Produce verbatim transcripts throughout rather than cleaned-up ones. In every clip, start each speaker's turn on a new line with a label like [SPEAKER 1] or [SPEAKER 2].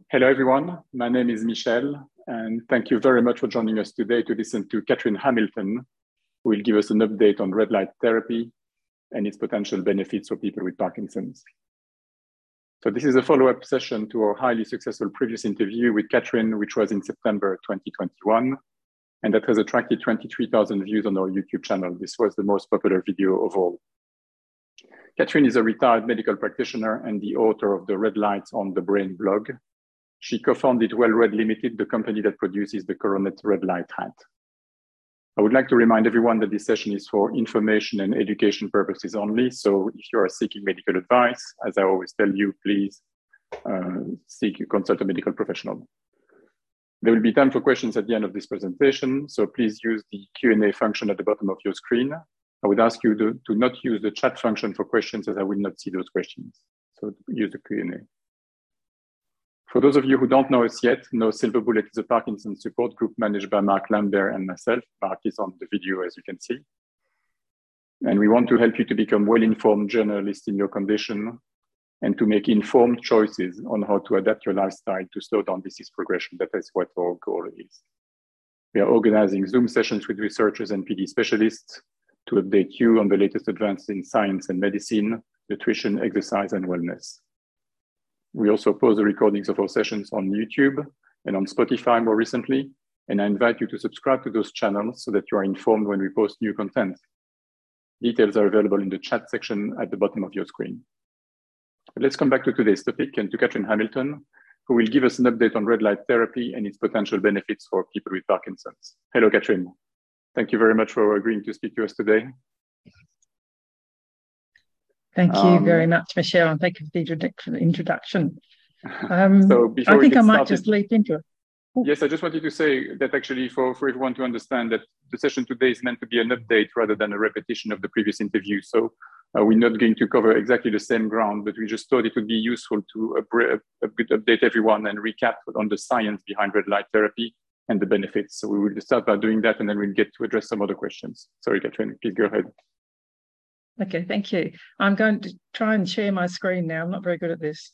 [SPEAKER 1] Hello, everyone. My name is Michel, and thank you very much for joining us today to listen to Catherine Hamilton, who will give us an update on red light therapy and its potential benefits for people with Parkinson's. So this is a follow-up session to our highly successful previous interview with Catherine, which was in September twenty twenty-one, and that has attracted twenty-three thousand views on our YouTube channel. This was the most popular video of all. Catherine is a retired medical practitioner and the author of the Red Lights on the Brain blog. She co-founded Well-Read Limited, the company that produces the Coronet Red Light hat. I would like to remind everyone that this session is for information and education purposes only. So if you are seeking medical advice, as I always tell you, please uh, seek consult a medical professional. There will be time for questions at the end of this presentation. So please use the Q and A function at the bottom of your screen. I would ask you to, to not use the chat function for questions, as I will not see those questions. So use the Q and A. For those of you who don't know us yet, No Silver Bullet is a Parkinson's support group managed by Mark Lambert and myself. Mark is on the video, as you can see. And we want to help you to become well-informed journalists in your condition and to make informed choices on how to adapt your lifestyle to slow down disease progression. That is what our goal is. We are organizing Zoom sessions with researchers and P D specialists to update you on the latest advances in science and medicine, nutrition, exercise, and wellness. We also post the recordings of our sessions on YouTube and on Spotify more recently, and I invite you to subscribe to those channels so that you are informed when we post new content. Details are available in the chat section at the bottom of your screen. But let's come back to today's topic and to Catherine Hamilton, who will give us an update on red light therapy and its potential benefits for people with Parkinson's. Hello, Catherine. Thank you very much for agreeing to speak to us today.
[SPEAKER 2] Thank you um, very much, Michelle, and thank you for the introduction. Um, so I think I might started, just leap into it.
[SPEAKER 1] Ooh. Yes, I just wanted to say that actually for, for everyone to understand that the session today is meant to be an update rather than a repetition of the previous interview. So uh, we're not going to cover exactly the same ground, but we just thought it would be useful to uh, update everyone and recap on the science behind red light therapy and the benefits. So we will start by doing that, and then we'll get to address some other questions. Sorry, Catherine, please go ahead.
[SPEAKER 2] Okay, thank you. I'm going to try and share my screen now. I'm not very good at this.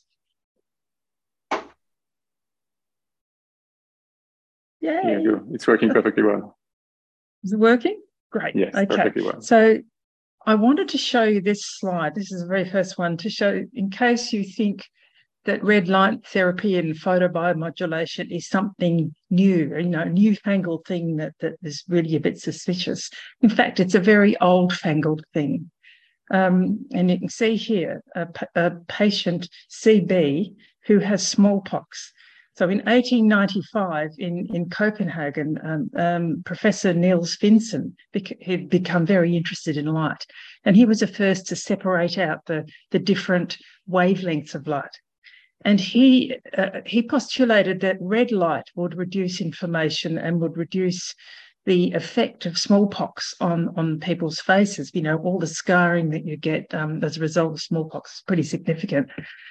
[SPEAKER 2] Yay.
[SPEAKER 1] Here you go. It's working perfectly well.
[SPEAKER 2] Is it working? Great.
[SPEAKER 1] Yes,
[SPEAKER 2] okay.
[SPEAKER 1] Perfectly well.
[SPEAKER 2] So I wanted to show you this slide. This is the very first one to show, in case you think that red light therapy and photobiomodulation is something new, you know, newfangled thing that, that is really a bit suspicious. In fact, it's a very old-fangled thing. Um, and you can see here a, a patient, C B, who has smallpox. So in eighteen ninety-five, in, in Copenhagen, um, um, Professor Niels Finsen had become very interested in light. And he was the first to separate out the, the different wavelengths of light. And he, uh, he postulated that red light would reduce inflammation and would reduce the effect of smallpox on, on people's faces. You know, all the scarring that you get um, as a result of smallpox is pretty significant.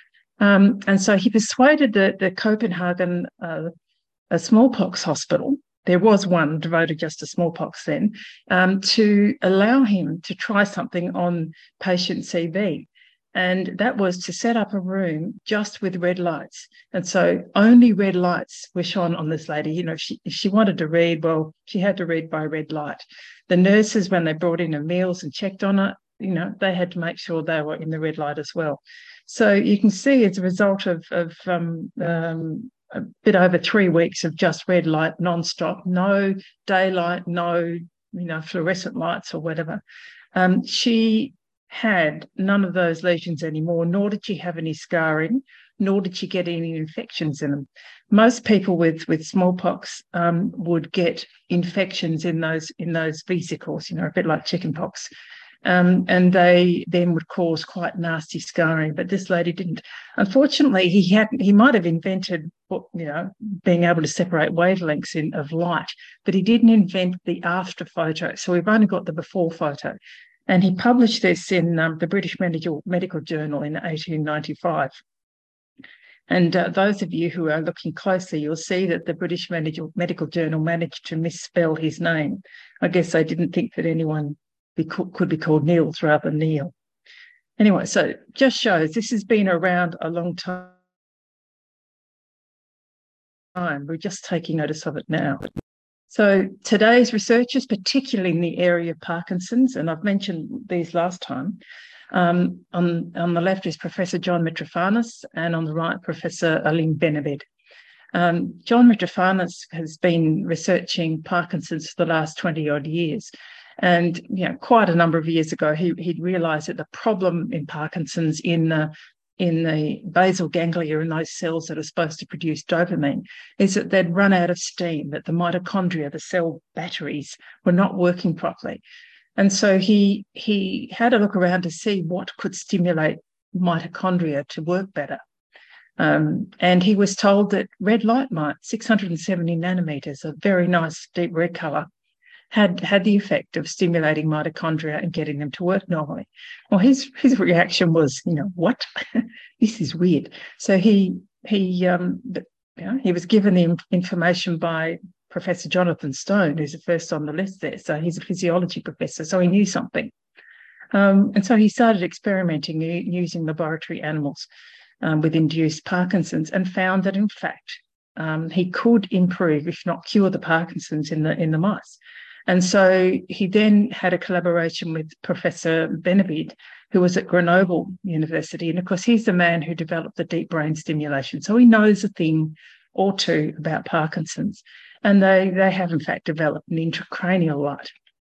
[SPEAKER 2] Um, and so he persuaded the, the Copenhagen uh, a smallpox hospital, there was one devoted just to smallpox then, um, to allow him to try something on patient C B. And that was to set up a room just with red lights. And so only red lights were shone on this lady. You know, if she, if she wanted to read, well, she had to read by red light. The nurses, when they brought in her meals and checked on her, you know, they had to make sure they were in the red light as well. So you can see as a result of, of um, um, a bit over three weeks of just red light nonstop, no daylight, no, you know, fluorescent lights or whatever, um, she had none of those lesions anymore, nor did she have any scarring, nor did she get any infections in them. Most people with, with smallpox um, would get infections in those in those vesicles, you know, a bit like chickenpox. Um, and they then would cause quite nasty scarring, but this lady didn't. Unfortunately, he had he might have invented, you know, being able to separate wavelengths in, of light, but he didn't invent the after photo. So we've only got the before photo. And he published this in um, the British Medical, Medical Journal in eighteen ninety-five. And uh, those of you who are looking closely, you'll see that the British Medical, Medical Journal managed to misspell his name. I guess they didn't think that anyone be, could be called Niels rather than Neil. Anyway, so just shows this has been around a long time. time. We're just taking notice of it now. So today's researchers, particularly in the area of Parkinson's, and I've mentioned these last time, um, on, on the left is Professor John Mitrofanos, and on the right, Professor Alim Benabid. Um, John Mitrofanos has been researching Parkinson's for the last twenty odd years. And you know, quite a number of years ago, he, he'd realised that the problem in Parkinson's in the, in the basal ganglia, in those cells that are supposed to produce dopamine, is that they'd run out of steam, that the mitochondria, the cell batteries, were not working properly. And so he, he had a look around to see what could stimulate mitochondria to work better. Um, and he was told that red light might, six hundred seventy nanometers, a very nice deep red colour, had had the effect of stimulating mitochondria and getting them to work normally. Well, his his reaction was, you know, what? This is weird. So he he um, you know, he was given the information by Professor Jonathan Stone, who's the first on the list there. So he's a physiology professor, so he knew something. Um, and so he started experimenting using laboratory animals Um, with induced Parkinson's, and found that in fact um, he could improve, if not cure, the Parkinson's in the in the mice. And so he then had a collaboration with Professor Benabid, who was at Grenoble University, and of course he's the man who developed the deep brain stimulation. So he knows a thing or two about Parkinson's, and they they have in fact developed an intracranial light.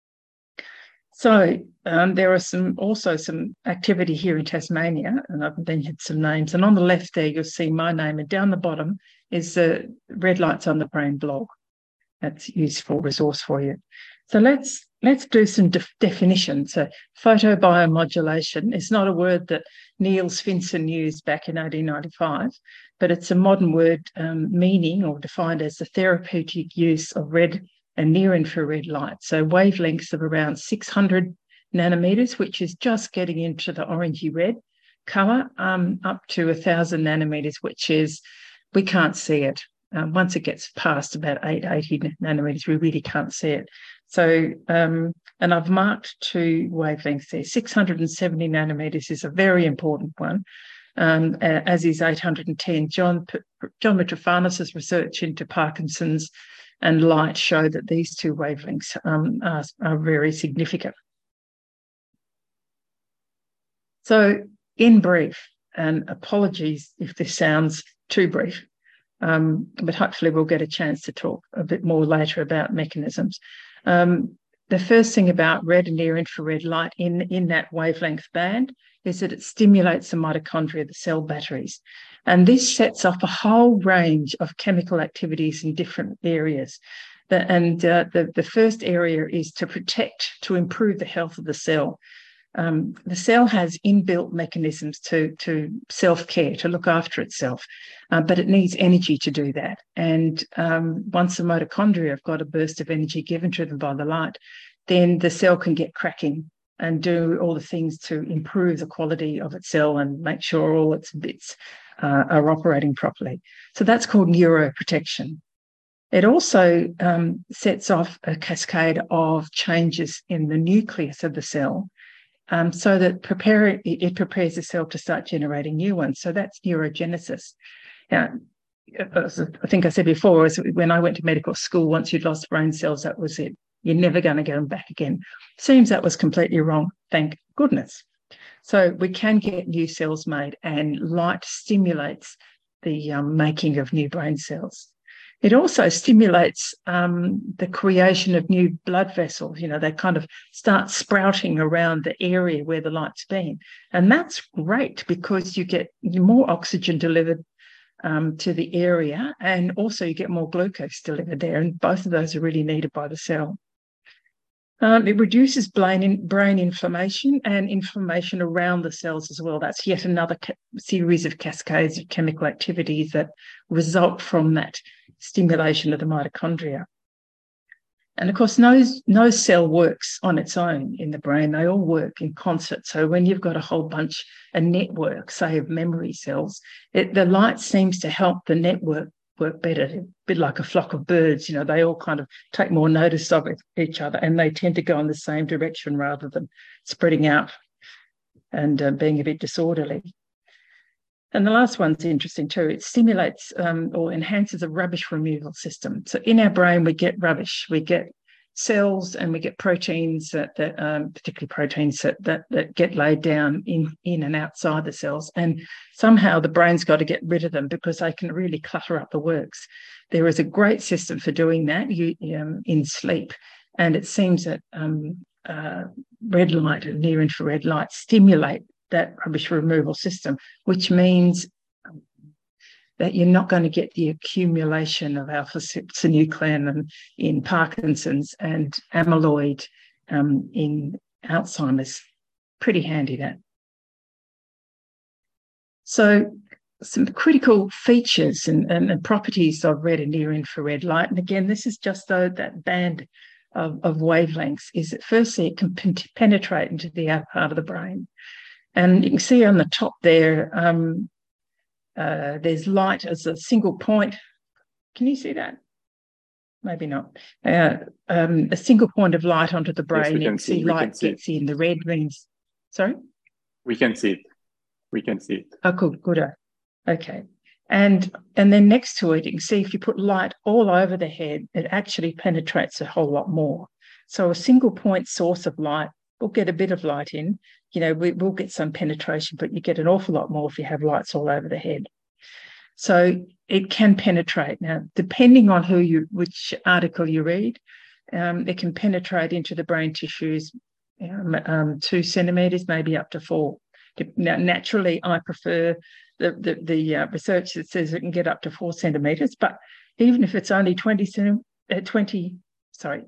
[SPEAKER 2] So um, there are some also some activity here in Tasmania, and I've mentioned some names. And on the left there, you'll see my name, and down the bottom is the Red Lights on the Brain blog. That's a useful resource for you. So let's let's do some de definitions. So photobiomodulation is not a word that Niels Finsen used back in eighteen ninety-five, but it's a modern word um, meaning or defined as the therapeutic use of red and near-infrared light, so wavelengths of around six hundred nanometers, which is just getting into the orangey red colour, um, up to one thousand nanometers, which is, we can't see it. Um, once it gets past about eight hundred eighty nanometers, we really can't see it. So, um, and I've marked two wavelengths there. six hundred seventy nanometers is a very important one, um, as is eight hundred ten. John, John Mitrofanos' research into Parkinson's and light show that these two wavelengths um, are, are very significant. So in brief, and apologies if this sounds too brief, um, but hopefully we'll get a chance to talk a bit more later about mechanisms. Um, the first thing about red and near-infrared light in, in that wavelength band is that it stimulates the mitochondria, the cell batteries. And this sets off a whole range of chemical activities in different areas. The, and uh, the, the first area is to protect, to improve the health of the cell. Um, the cell has inbuilt mechanisms to, to self-care, to look after itself, uh, but it needs energy to do that. And um, once the mitochondria have got a burst of energy given to them by the light, then the cell can get cracking and do all the things to improve the quality of its cell and make sure all its bits uh, are operating properly. So that's called neuroprotection. It also um, sets off a cascade of changes in the nucleus of the cell, um, so that prepare, it prepares the cell to start generating new ones. So that's neurogenesis. Now, I think I said before, is when I went to medical school, once you'd lost brain cells, that was it. You're never going to get them back again. Seems that was completely wrong, thank goodness. So we can get new cells made, and light stimulates the um, making of new brain cells. It also stimulates um, the creation of new blood vessels. You know, they kind of start sprouting around the area where the light's been. And that's great because you get more oxygen delivered um, to the area, and also you get more glucose delivered there. And both of those are really needed by the cell. Um, it reduces brain, in, brain inflammation and inflammation around the cells as well. That's yet another series of cascades of chemical activities that result from that stimulation of the mitochondria. And of course, no, no cell works on its own in the brain. They all work in concert. So when you've got a whole bunch, a network, say, of memory cells, it, the light seems to help the network work better, a bit like a flock of birds. You know, they all kind of take more notice of it, each other, and they tend to go in the same direction rather than spreading out and uh, being a bit disorderly. And the last one's interesting too. It stimulates um, or enhances a rubbish removal system. So in our brain, we get rubbish. We get cells and we get proteins, that, that um, particularly proteins that, that that get laid down in, in and outside the cells. And somehow the brain's got to get rid of them because they can really clutter up the works. There is a great system for doing that you, um, in sleep. And it seems that um, uh, red light and near infrared light stimulate that rubbish removal system, which means that you're not going to get the accumulation of alpha-synuclein in Parkinson's and amyloid um, in Alzheimer's. Pretty handy, that. So some critical features and, and, and properties of red and near infrared light. And again, this is just though that band of, of wavelengths is that firstly, it can penetrate into the outer part of the brain. And you can see on the top there, um, uh, there's light as a single point. Can you see that? Maybe not. Uh, um, a single point of light onto the brain. Yes, you can see, see light see gets it. in. The red means, sorry?
[SPEAKER 1] We can see it. We can see it.
[SPEAKER 2] Oh, good, good. Okay. And, and then next to it, you can see if you put light all over the head, it actually penetrates a whole lot more. So a single point source of light will get a bit of light in. You know, we will get some penetration, but you get an awful lot more if you have lights all over the head. So it can penetrate. Now, depending on who you, which article you read, um, it can penetrate into the brain tissues um, um, two centimetres, maybe up to four. Now, naturally, I prefer the, the, the uh, research that says it can get up to four centimetres, but even if it's only twenty, uh, twenty sorry,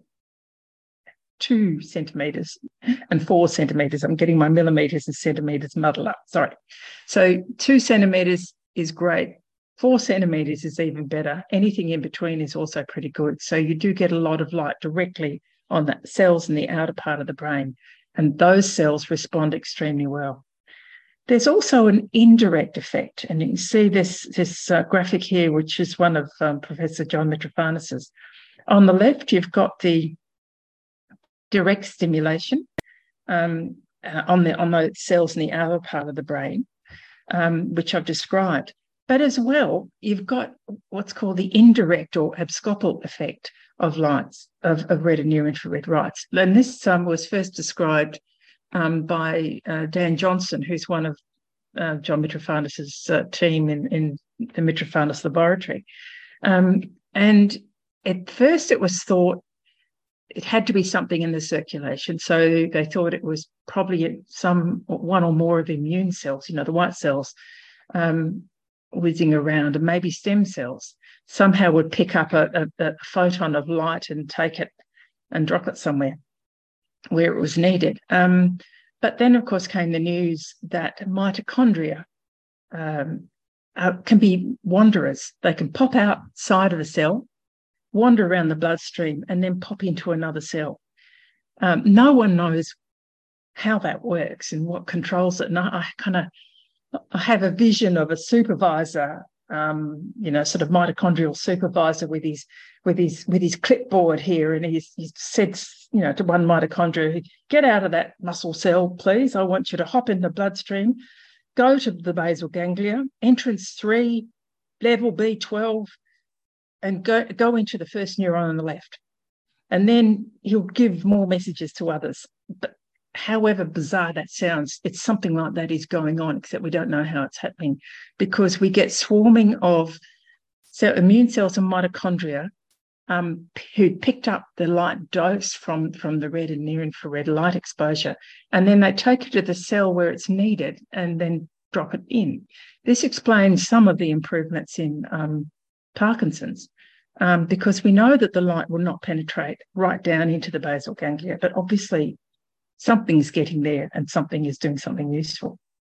[SPEAKER 2] two centimetres and four centimetres. I'm getting my millimetres and centimetres muddled up. Sorry. So two centimetres is great. Four centimetres is even better. Anything in between is also pretty good. So you do get a lot of light directly on the cells in the outer part of the brain, and those cells respond extremely well. There's also an indirect effect, and you can see this, this uh, graphic here, which is one of um, Professor John Mitrofanas's. On the left, you've got the direct stimulation um, uh, on the on those cells in the outer part of the brain, um, which I've described. But as well, you've got what's called the indirect or abscopal effect of lights, of, of red and near infrared lights. And this um, was first described um, by uh, Dan Johnson, who's one of uh, John Mitrofanas's uh, team in, in the Mitrofanas laboratory. Um, and at first it was thought it had to be something in the circulation. So they thought it was probably some one or more of immune cells, you know, the white cells um, whizzing around, and maybe stem cells somehow would pick up a, a, a photon of light and take it and drop it somewhere where it was needed. Um, but then, of course, came the news that mitochondria um, uh, can be wanderers. They can pop outside of a cell, wander around the bloodstream, and then pop into another cell. Um, no one knows how that works and what controls it. And I, I kind of I have a vision of a supervisor, um, you know, sort of mitochondrial supervisor with his with his with his clipboard here, and he's, he said, you know, to one mitochondria, "Get out of that muscle cell, please. I want you to hop in the bloodstream, go to the basal ganglia, entrance three, level B twelve, and go go into the first neuron on the left." And then he'll give more messages to others. But however bizarre that sounds, it's something like that is going on, except we don't know how it's happening, because we get swarming of so immune cells and mitochondria um, who picked up the light dose from, from the red and near infrared light exposure, and then they take it to the cell where it's needed and then drop it in. This explains some of the improvements in um, Parkinson's, um, because we know that the light will not penetrate right down into the basal ganglia, but obviously something's getting there and something is doing something useful.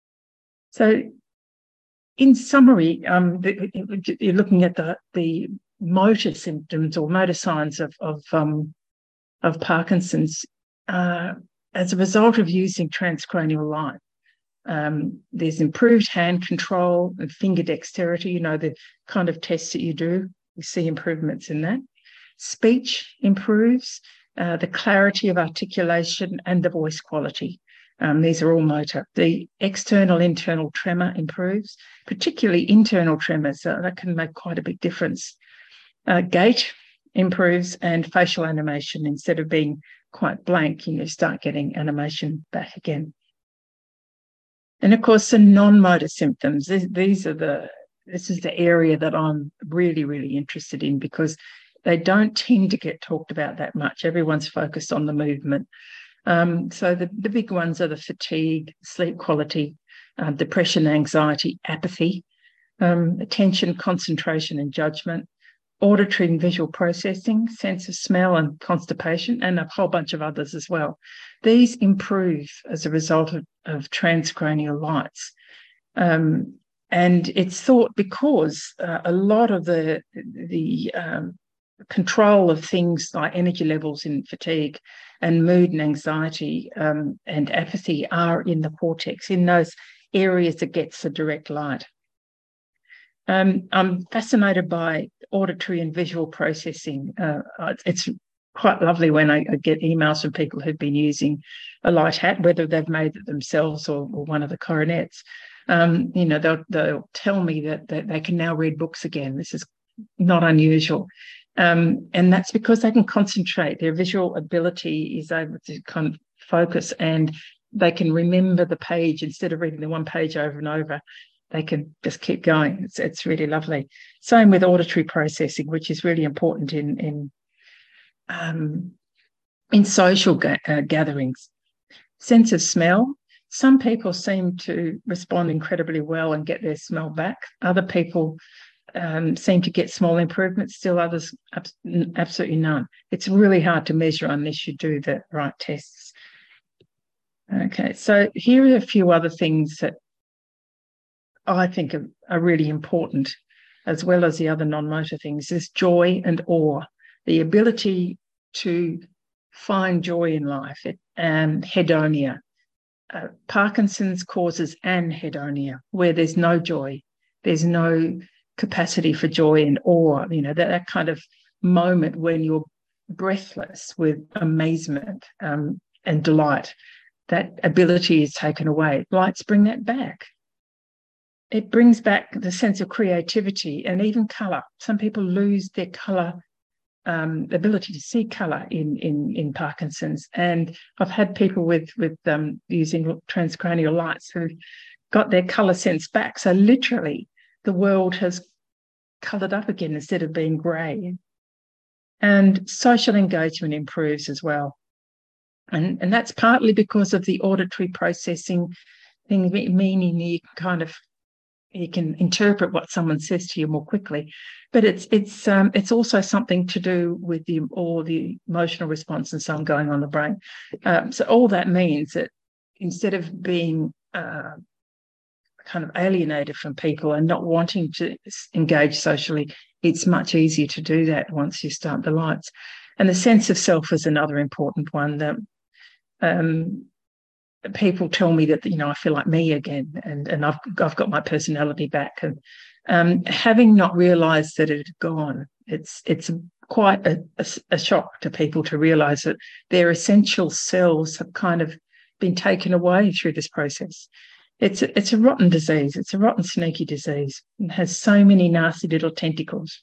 [SPEAKER 2] So in summary, um, you're looking at the, the motor symptoms or motor signs of, of, um, of Parkinson's uh, as a result of using transcranial light. Um, there's improved hand control and finger dexterity, you know, the kind of tests that you do. We see improvements in that. Speech improves. Uh, the clarity of articulation and the voice quality. Um, these are all motor. The external internal tremor improves, particularly internal tremors. So that can make quite a big difference. Uh, gait improves, and facial animation, instead of being quite blank, you start getting animation back again. And of course, the non-motor symptoms, these are the, this is the area that I'm really, really interested in, because they don't tend to get talked about that much. Everyone's focused on the movement. Um, so the, the big ones are the fatigue, sleep quality, uh, depression, anxiety, apathy, um, attention, concentration and judgment, auditory and visual processing, sense of smell and constipation, and a whole bunch of others as well. These improve as a result of, of transcranial lights. Um, and it's thought because uh, a lot of the, the um, control of things like energy levels in fatigue and mood and anxiety um, and apathy are in the cortex, in those areas that gets the direct light. Um, I'm fascinated by auditory and visual processing. Uh, it's quite lovely when I, I get emails from people who've been using a light hat, whether they've made it themselves or, or one of the coronets. Um, you know, they'll, they'll tell me that, that they can now read books again. This is not unusual. Um, and that's because they can concentrate. Their visual ability is able to kind of focus, and they can remember the page instead of reading the one page over and over. They can just keep going. It's, it's really lovely. Same with auditory processing, which is really important in in um, in social ga uh, gatherings. Sense of smell. Some people seem to respond incredibly well and get their smell back. Other people um, seem to get small improvements. Still others, absolutely none. It's really hard to measure unless you do the right tests. Okay, so here are a few other things that I think are, are really important, as well as the other non-motor things, is joy and awe, the ability to find joy in life, it, and hedonia. Uh, Parkinson's causes anhedonia, where there's no joy, there's no capacity for joy and awe, you know, that, that kind of moment when you're breathless with amazement um, and delight. That ability is taken away. Lights bring that back. It brings back the sense of creativity and even colour. Some people lose their colour, um, ability to see colour in, in, in Parkinson's. And I've had people with, with um, using transcranial lights who got their colour sense back. So literally the world has coloured up again instead of being grey. And social engagement improves as well. And, and that's partly because of the auditory processing thing, meaning you kind of you can interpret what someone says to you more quickly, but it's it's um, it's also something to do with the all the emotional response and so on going on in the brain. Um, so all that means that instead of being uh, kind of alienated from people and not wanting to engage socially, it's much easier to do that once you start the lights. And the sense of self is another important one. That um, people tell me that, you know, I feel like me again, and, and I've, I've got my personality back. And um, having not realised that it had gone, it's it's quite a, a, a shock to people to realise that their essential selves have kind of been taken away through this process. It's a, it's a rotten disease. It's a rotten, sneaky disease. It has so many nasty little tentacles.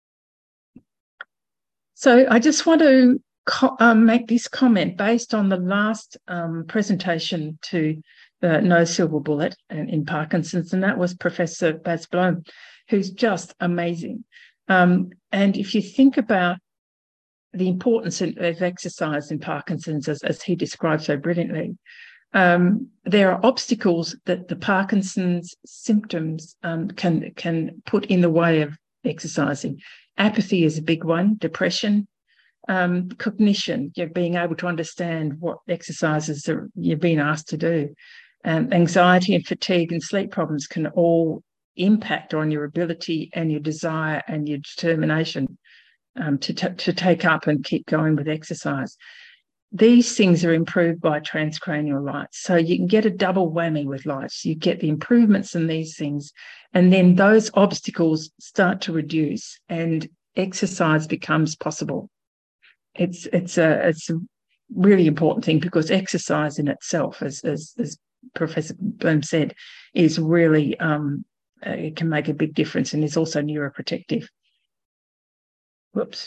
[SPEAKER 2] So I just want to Um, make this comment based on the last um, presentation to uh, No Silver Bullet in, in Parkinson's, and that was Professor Bas Bloem, who's just amazing. Um, and if you think about the importance of, of exercise in Parkinson's, as, as he described so brilliantly, um, there are obstacles that the Parkinson's symptoms um, can, can put in the way of exercising. Apathy is a big one, depression, Um, cognition, you're being able to understand what exercises are, you're being asked to do. Um, anxiety and fatigue and sleep problems can all impact on your ability and your desire and your determination um, to, to take up and keep going with exercise. These things are improved by transcranial lights. So you can get a double whammy with lights. You get the improvements in these things, and then those obstacles start to reduce and exercise becomes possible. It's it's a it's really important thing, because exercise in itself, as as, as Professor Bloom said, is really um, uh, it can make a big difference, and is also neuroprotective. Whoops.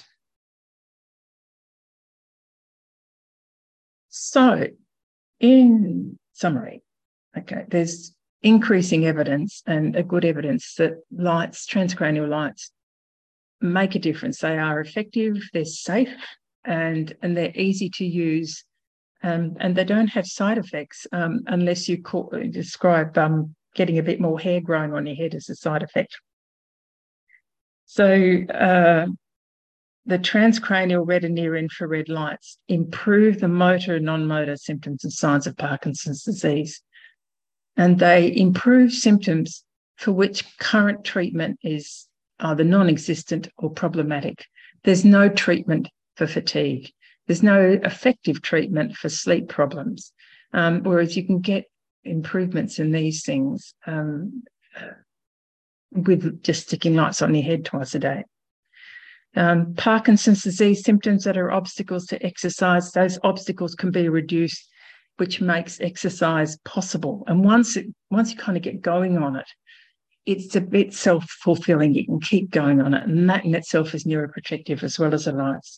[SPEAKER 2] So, in summary, okay, there's increasing evidence, and a good evidence, that lights, transcranial lights, make a difference. They are effective, they're safe, and and they're easy to use, um, and they don't have side effects um, unless you call, describe um, getting a bit more hair growing on your head as a side effect. So uh, the transcranial red and near infrared lights improve the motor and non-motor symptoms and signs of Parkinson's disease, and they improve symptoms for which current treatment is either non-existent or problematic. There's no treatment for fatigue. There's no effective treatment for sleep problems, um, whereas you can get improvements in these things um, with just sticking lights on your head twice a day. Um, Parkinson's disease symptoms that are obstacles to exercise, those obstacles can be reduced, which makes exercise possible. And once it, once you kind of get going on it, it's a bit self-fulfilling. You can keep going on it, and that in itself is neuroprotective as well as the lights.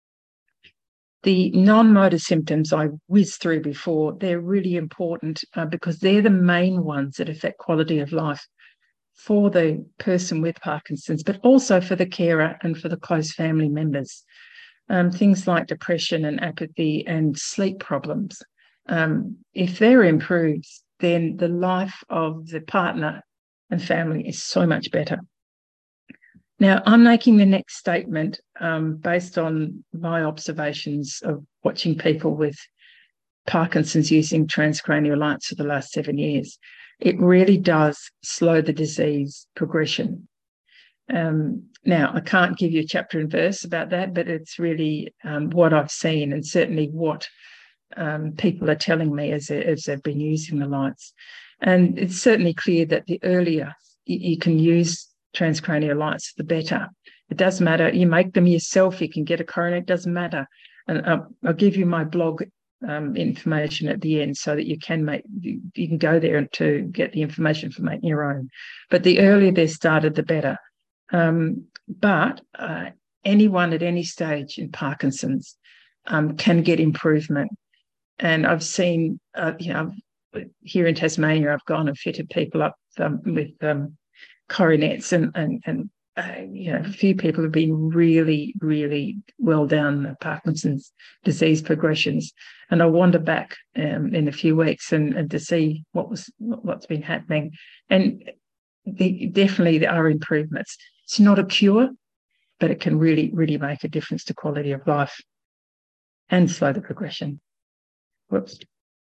[SPEAKER 2] The non-motor symptoms I whizzed through before, they're really important uh, because they're the main ones that affect quality of life for the person with Parkinson's, but also for the carer and for the close family members. Um, things like depression and apathy and sleep problems. Um, if they're improved, then the life of the partner and family is so much better. Now, I'm making the next statement um, based on my observations of watching people with Parkinson's using transcranial lights for the last seven years. It really does slow the disease progression. Um, now, I can't give you a chapter and verse about that, but it's really um, what I've seen, and certainly what um, people are telling me as, they, as they've been using the lights. And it's certainly clear that the earlier you, you can use transcranial lights, the better. It doesn't matter. You make them yourself. You can get a coroner. It doesn't matter. And I'll, I'll give you my blog um, information at the end so that you can make, you, you can go there to get the information for making your own. But the earlier they're started, the better. Um, but uh, anyone at any stage in Parkinson's um, can get improvement. And I've seen, uh, you know, here in Tasmania, I've gone and fitted people up um, with um, coronets, and and and uh, you know, a few people have been really, really well down the Parkinson's disease progressions. And I wander back um, in a few weeks and, and to see what was what's been happening. And the, definitely there are improvements. It's not a cure, but it can really, really make a difference to quality of life and slow the progression. Whoops.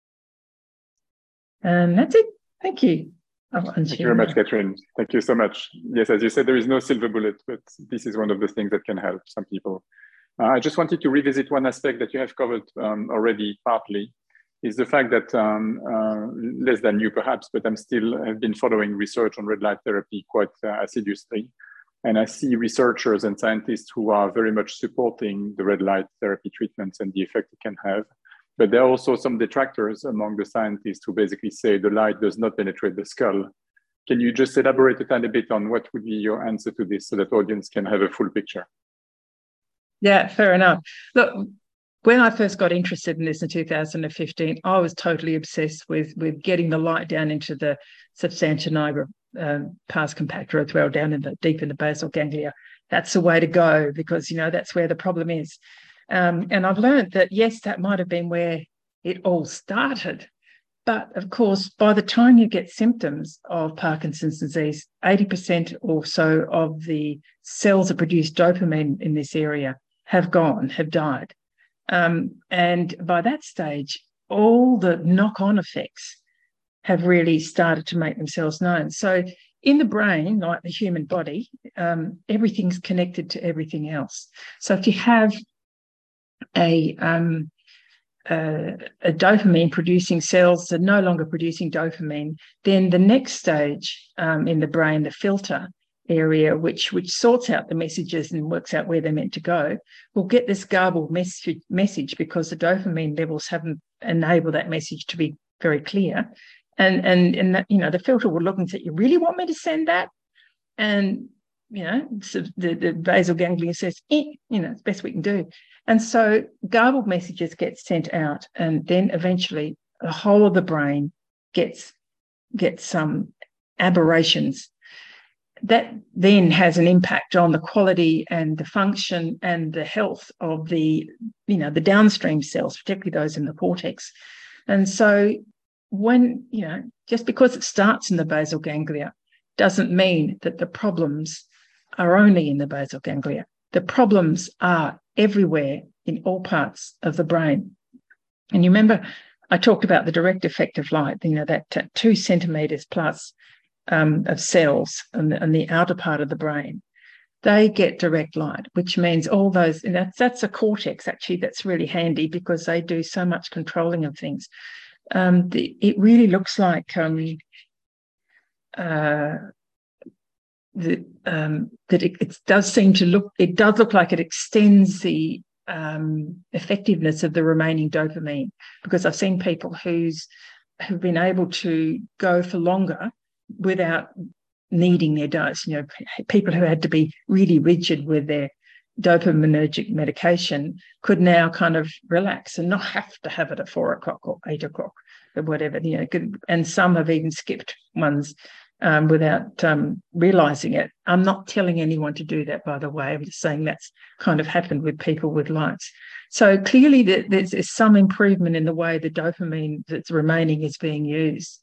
[SPEAKER 2] And that's it. Thank you.
[SPEAKER 1] Thank you very much, Catherine. Thank you so much. Yes, as you said, there is no silver bullet, but this is one of the things that can help some people. Uh, I just wanted to revisit one aspect that you have covered um, already partly, is the fact that um, uh, less than you perhaps, but I'm still have been following research on red light therapy quite uh, assiduously. And I see researchers and scientists who are very much supporting the red light therapy treatments and the effect it can have. But there are also some detractors among the scientists who basically say the light does not penetrate the skull. Can you just elaborate a tiny bit on what would be your answer to this so that audience can have a full picture?
[SPEAKER 2] Yeah, fair enough. Look, when I first got interested in this in two thousand fifteen, I was totally obsessed with, with getting the light down into the substantia nigra um, pars compacta as well, down in the deep in the basal ganglia. That's the way to go because, you know, that's where the problem is. Um, and I've learned that, yes, that might have been where it all started. But, of course, by the time you get symptoms of Parkinson's disease, eighty percent or so of the cells that produce dopamine in this area have gone, have died. Um, and by that stage, all the knock-on effects have really started to make themselves known. So in the brain, like the human body, um, everything's connected to everything else. So if you have a, um, a, a dopamine producing cells that are no longer producing dopamine, then the next stage um, in the brain, the filter, area, which which sorts out the messages and works out where they're meant to go, will get this garbled message, message because the dopamine levels haven't enabled that message to be very clear. And and and that, you know, the filter will look and say, you really want me to send that? And, you know, so the, the basal ganglia says, eh, you know, it's the best we can do. And so garbled messages get sent out, and then eventually the whole of the brain gets gets some aberrations. That then has an impact on the quality and the function and the health of the, you know, the downstream cells, particularly those in the cortex. And so when, you know, just because it starts in the basal ganglia doesn't mean that the problems are only in the basal ganglia. The problems are everywhere in all parts of the brain. And you remember I talked about the direct effect of light, you know, that uh, two centimetres plus um, of cells in the, in the outer part of the brain. They get direct light, which means all those, and that's, that's a cortex actually that's really handy because they do so much controlling of things. Um, the, it really looks like um, uh, the, um, that it, it does seem to look, it does look like it extends the um, effectiveness of the remaining dopamine, because I've seen people who's who've been able to go for longer without needing their dose. You know, people who had to be really rigid with their dopaminergic medication could now kind of relax and not have to have it at four o'clock or eight o'clock or whatever. You know, could, and some have even skipped ones um, without um, realizing it. I'm not telling anyone to do that, by the way. I'm just saying that's kind of happened with people with lights. So clearly there's, there's some improvement in the way the dopamine that's remaining is being used.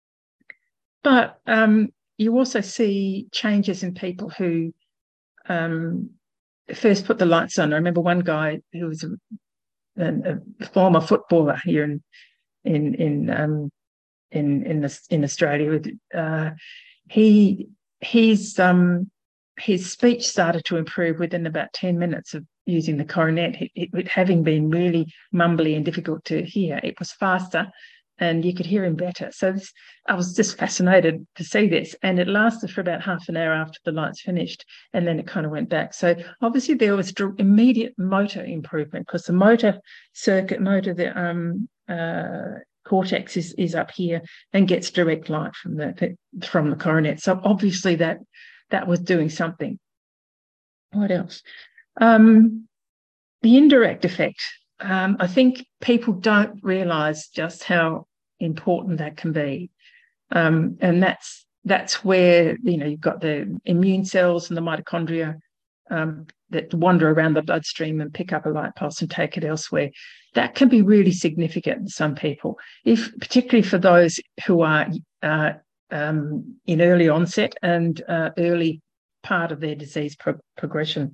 [SPEAKER 2] But um, you also see changes in people who um, first put the lights on. I remember one guy who was a, a former footballer here in in in um, in in, the, in Australia. Uh, he his um, his speech started to improve within about ten minutes of using the coronet. It, it, it having been really mumbly and difficult to hear, it was faster, and you could hear him better. So this, I was just fascinated to see this. And it lasted for about half an hour after the lights finished, and then it kind of went back. So obviously there was immediate motor improvement, because the motor circuit, motor, the um, uh, cortex is, is up here and gets direct light from the, from the coronet. So obviously that, that was doing something. What else? Um, the indirect effect. Um, I think people don't realise just how important that can be, um, and that's that's where, you know, you've got the immune cells and the mitochondria um, that wander around the bloodstream and pick up a light pulse and take it elsewhere. That can be really significant in some people, if particularly for those who are uh, um, in early onset and uh, early part of their disease pro- progression.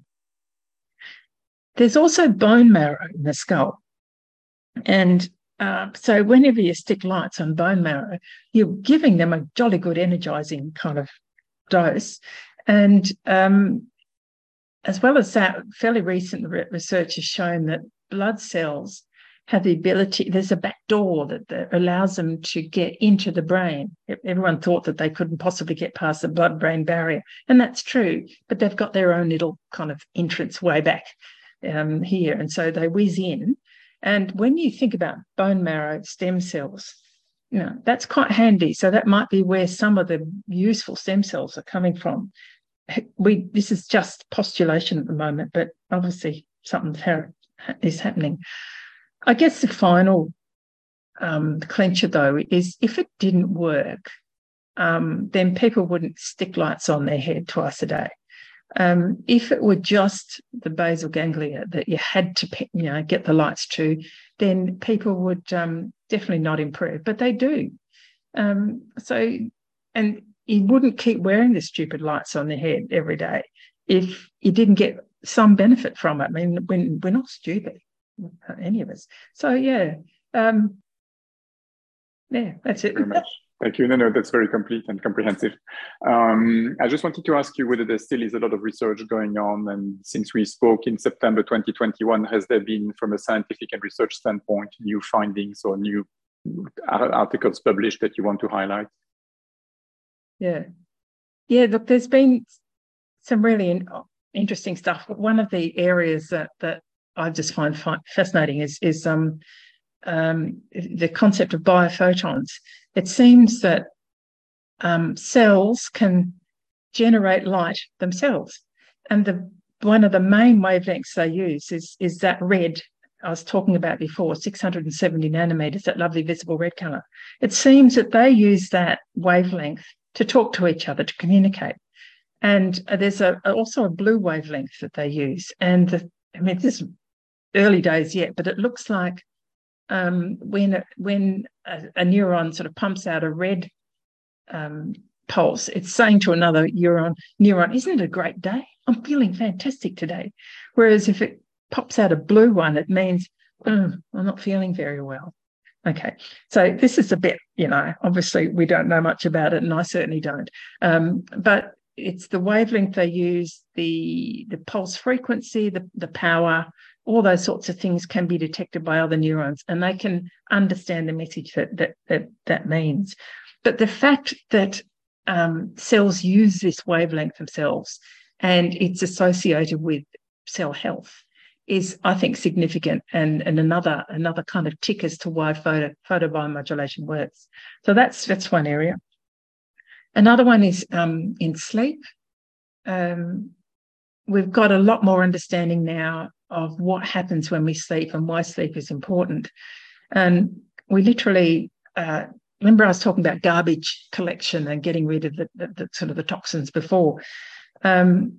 [SPEAKER 2] There's also bone marrow in the skull. And uh, so whenever you stick lights on bone marrow, you're giving them a jolly good energizing kind of dose. And um, as well as that, fairly recent re- research has shown that blood cells have the ability, there's a back door that, that allows them to get into the brain. Everyone thought that they couldn't possibly get past the blood-brain barrier, and that's true, but they've got their own little kind of entrance way back Um, here, and so they whiz in. And when you think about bone marrow stem cells, you know, that's quite handy. So that might be where some of the useful stem cells are coming from. We this is just postulation at the moment, but obviously something is happening. I guess the final um, clincher, though, is if it didn't work, um, then people wouldn't stick lights on their head twice a day. Um, if it were just the basal ganglia that you had to, you know, get the lights to, then people would um, definitely not improve, but they do. Um, so, and you wouldn't keep wearing the stupid lights on their head every day if you didn't get some benefit from it. I mean, when we're not stupid, any of us. So yeah, um, yeah, that's it.
[SPEAKER 1] Very much. Thank you. No, no, that's very complete and comprehensive. Um, I just wanted to ask you whether there still is a lot of research going on. And since we spoke in September twenty twenty-one, has there been, from a scientific and research standpoint, new findings or new articles published that you want to highlight?
[SPEAKER 2] Yeah. Yeah, look, there's been some really in, interesting stuff. One of the areas that that I just find fi- fascinating is is um, um, the concept of biophotons. It seems that um, cells can generate light themselves, and the one of the main wavelengths they use is is that red I was talking about before, six hundred seventy nanometers, that lovely visible red color. It seems that they use that wavelength to talk to each other, to communicate. And there's a, also a blue wavelength that they use. And the, I mean, this is early days yet, but it looks like um, when, when a, a neuron sort of pumps out a red um, pulse, it's saying to another neuron, neuron, isn't it a great day? I'm feeling fantastic today. Whereas if it pops out a blue one, it means, oh, I'm not feeling very well. Okay, so this is a bit, you know, obviously we don't know much about it, and I certainly don't. Um, but it's the wavelength they use, the the pulse frequency, the, the power, all those sorts of things can be detected by other neurons, and they can understand the message that that that, that means. But the fact that um, cells use this wavelength themselves and it's associated with cell health is, I think, significant, and, and another another kind of tick as to why photo, photobiomodulation works. So that's that's one area. Another one is um, in sleep. Um, we've got a lot more understanding now of what happens when we sleep and why sleep is important. And we literally, uh, remember I was talking about garbage collection and getting rid of the, the, the sort of the toxins before. Um,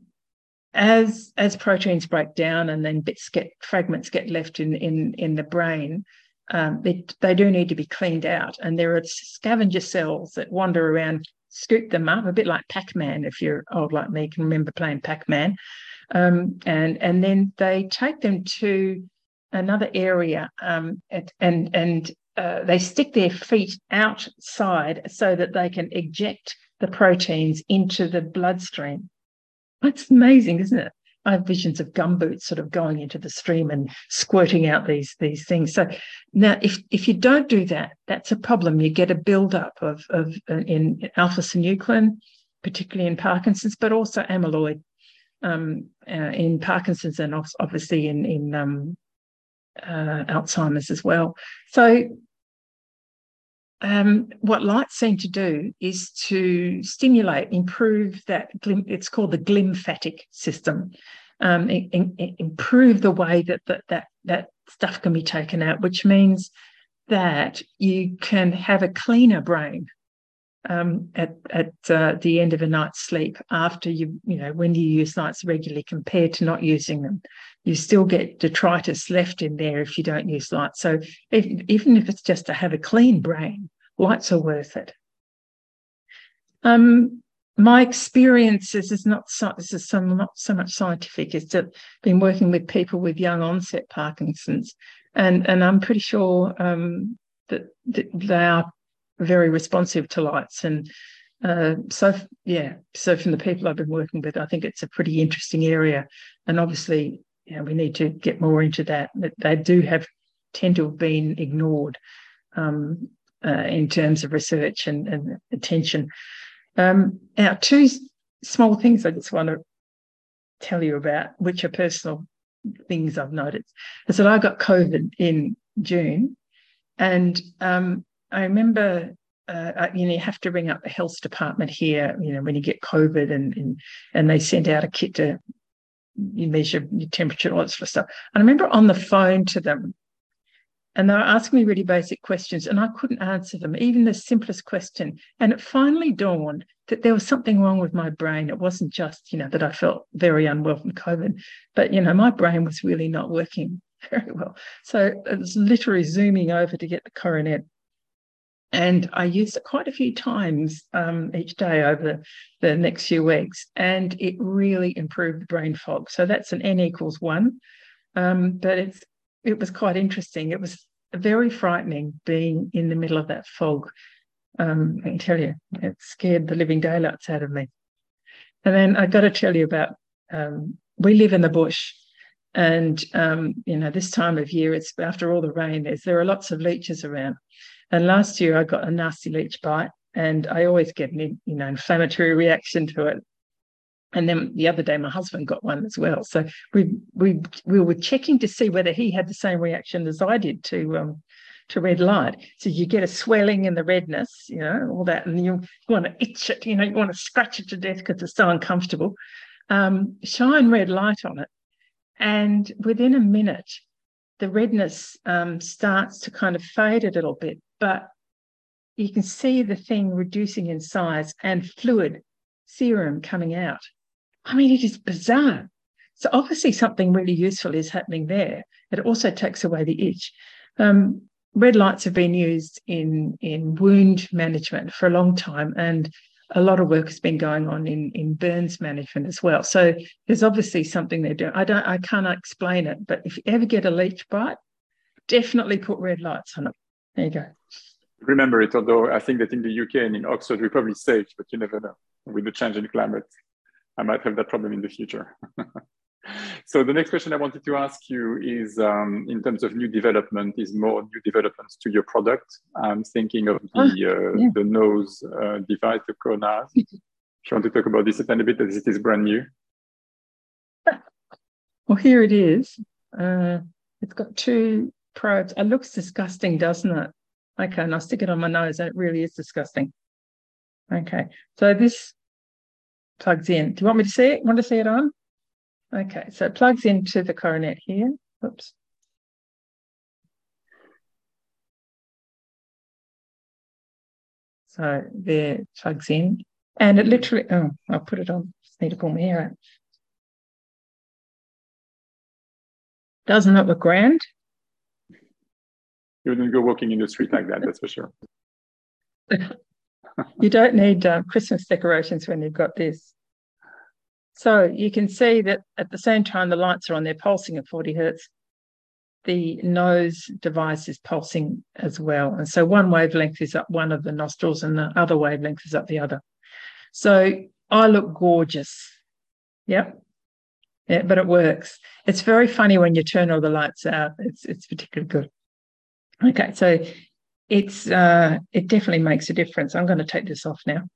[SPEAKER 2] As as proteins break down and then bits get fragments get left in in in the brain, um, they they do need to be cleaned out. And there are scavenger cells that wander around, scoop them up, a bit like Pac-Man. If you're old like me, you can remember playing Pac-Man. Um, and and then they take them to another area, um, and and, and uh, they stick their feet outside so that they can eject the proteins into the bloodstream. That's amazing, isn't it? I have visions of gumboots sort of going into the stream and squirting out these, these things. So now, if if you don't do that, that's a problem. You get a buildup of, of uh, in alpha-synuclein, particularly in Parkinson's, but also amyloid um, uh, in Parkinson's and obviously in, in um, uh, Alzheimer's as well. So Um, what lights seem to do is to stimulate, improve that, it's called the glymphatic system, um, in, in, improve the way that, that that that stuff can be taken out, which means that you can have a cleaner brain um, at, at uh, the end of a night's sleep after you, you know, when you use lights regularly compared to not using them. You still get detritus left in there if you don't use lights. So if, even if it's just to have a clean brain, lights are worth it. Um, my experience is, is not so, this is some, not so much scientific. It's that I've been working with people with young onset Parkinson's, and and I'm pretty sure um, that, that they are very responsive to lights. And uh, so yeah, so from the people I've been working with, I think it's a pretty interesting area, and obviously, you know, we need to get more into that. They do have tend to have been ignored um, uh, in terms of research and, and attention. Um, now, two small things I just want to tell you about, which are personal things I've noticed, is that I got COVID in June, and um, I remember. Uh, you know, you have to ring up the health department here, you know, when you get COVID, and and, and they sent out a kit to you measure your temperature, all that sort of stuff. And I remember on the phone to them, and they were asking me really basic questions, and I couldn't answer them, even the simplest question. And it finally dawned that there was something wrong with my brain. It wasn't just, you know, that I felt very unwell from COVID, but, you know, my brain was really not working very well. So it was literally zooming over to get the coronet. And I used it quite a few times um, each day over the next few weeks, and it really improved the brain fog. So that's an N equals one, um, but it's it was quite interesting. It was very frightening being in the middle of that fog. Um, I can tell you, it scared the living daylights out of me. And then I got to tell you about, um, we live in the bush, and um, you know, this time of year, it's after all the rain, there's, there are lots of leeches around. And last year I got a nasty leech bite, and I always get an, you know, inflammatory reaction to it. And then the other day, my husband got one as well. So we we we were checking to see whether he had the same reaction as I did to um, to red light. So you get a swelling in the redness, you know, all that, and you, you want to itch it, you know, you want to scratch it to death because it's so uncomfortable. Um, shine red light on it, and within a minute, the redness um, starts to kind of fade a little bit, but you can see the thing reducing in size and fluid, serum coming out. I mean, it is bizarre. So obviously something really useful is happening there. It also takes away the itch. Um, red lights have been used in, in wound management for a long time, and a lot of work has been going on in, in burns management as well. So there's obviously something they're doing. I don't, I can't explain it, but if you ever get a leech bite, definitely put red lights on it. There you go.
[SPEAKER 1] Remember it, although I think that in the U K and in Oxford, we're probably safe, but you never know. With the change in climate, I might have that problem in the future. So the next question I wanted to ask you is, um, in terms of new development, is more new developments to your product. I'm thinking of the,
[SPEAKER 2] oh,
[SPEAKER 1] uh,
[SPEAKER 2] yeah.
[SPEAKER 1] the nose uh, device, the CONAS. If you want to talk about this a tiny bit, as it is brand new.
[SPEAKER 2] Well, here it is. Uh, it's got two probes. It looks disgusting, doesn't it? Okay, and I'll stick it on my nose, and it really is disgusting. Okay, so this plugs in. Do you want me to see it? Want to see it on? Okay, so it plugs into the coronet here. Oops. So there it plugs in. And it literally, oh, I'll put it on. Just need to pull my hair out. Doesn't it look grand?
[SPEAKER 1] You wouldn't go walking in the street like that, that's for sure.
[SPEAKER 2] You don't need uh, Christmas decorations when you've got this. So you can see that at the same time the lights are on, they're pulsing at forty hertz. The nose device is pulsing as well. And so one wavelength is up one of the nostrils and the other wavelength is up the other. So I look gorgeous. Yep. Yeah, but it works. It's very funny when you turn all the lights out. It's it's particularly good. Okay, so it's uh, it definitely makes a difference. I'm going to take this off now.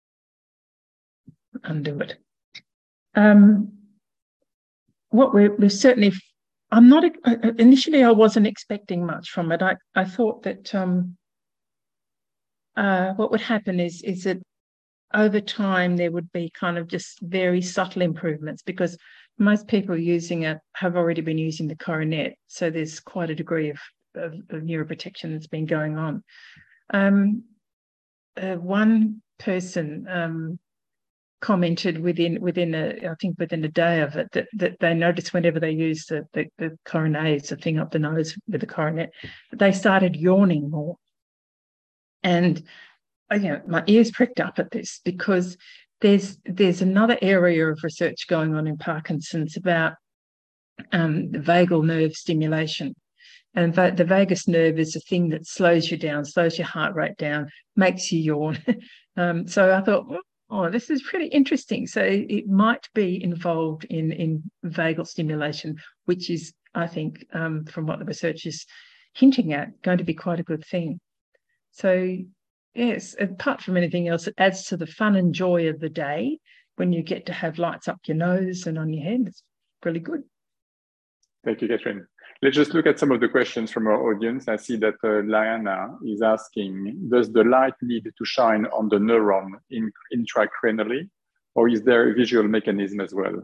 [SPEAKER 2] Undo it. Um, what we're, we're certainly, I'm not, initially I wasn't expecting much from it. I, I thought that um, uh, what would happen is, is that over time there would be kind of just very subtle improvements, because most people using it have already been using the coronet. So there's quite a degree of, of, of neuroprotection that's been going on. Um, uh, one person um, commented within within a, I think within a day of it, that, that they noticed whenever they used the, the, the coronet, the thing up the nose with the coronet, they started yawning more. And you know, my ears pricked up at this, because there's there's another area of research going on in Parkinson's about um, the vagal nerve stimulation. And the vagus nerve is the thing that slows you down, slows your heart rate down, makes you yawn. um, so I thought, oh, this is pretty interesting. So it might be involved in, in vagal stimulation, which is, I think, um, from what the research is hinting at, going to be quite a good thing. So, yes, apart from anything else, it adds to the fun and joy of the day when you get to have lights up your nose and on your head. It's really good.
[SPEAKER 1] Thank you, Catherine. Let's just look at some of the questions from our audience. I see that uh, Liana is asking, does the light need to shine on the neuron in, intracranially, or is there a visual mechanism as well?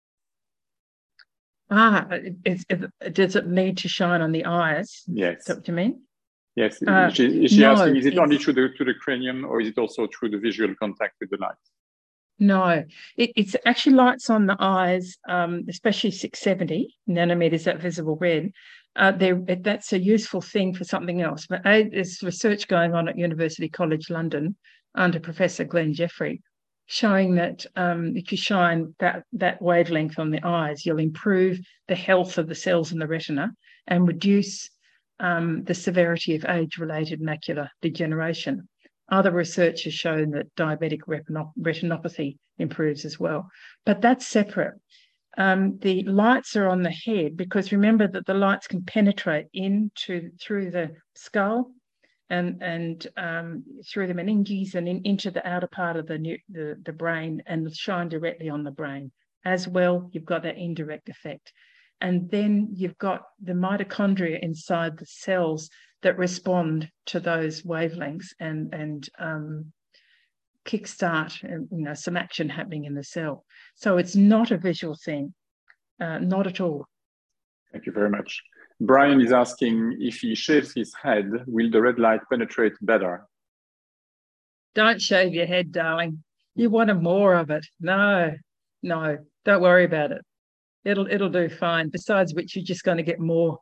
[SPEAKER 2] Ah, it, it, does it need to shine on the eyes?
[SPEAKER 1] Yes.
[SPEAKER 2] Is that what you mean?
[SPEAKER 1] Yes.
[SPEAKER 2] Uh,
[SPEAKER 1] is she, is she
[SPEAKER 2] no,
[SPEAKER 1] asking, is it only through the, through the cranium, or is it also through the visual contact with the light?
[SPEAKER 2] No, it, it's actually lights on the eyes, um, especially six seventy nanometers, that visible red. Uh, that's a useful thing for something else. But uh, there's research going on at University College London under Professor Glenn Jeffrey, showing that um, if you shine that, that wavelength on the eyes, you'll improve the health of the cells in the retina and reduce um, the severity of age-related macular degeneration. Other research has shown that diabetic retinopathy improves as well. But that's separate. Um, the lights are on the head, because remember that the lights can penetrate into through the skull and and um, through the meninges and in, into the outer part of the, the the brain and shine directly on the brain. As well, you've got that indirect effect. And then you've got the mitochondria inside the cells that respond to those wavelengths and, and um, kickstart you know, some action happening in the cell. So it's not a visual thing, uh, not at all.
[SPEAKER 1] Thank you very much. Brian is asking, if he shaves his head, will the red light penetrate better?
[SPEAKER 2] Don't shave your head, darling. You want more of it. No, no, don't worry about it. It'll it'll do fine. Besides which, you're just going to get more.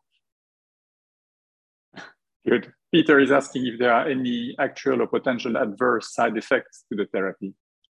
[SPEAKER 1] Good. Peter is asking if there are any actual or potential adverse side effects to the therapy.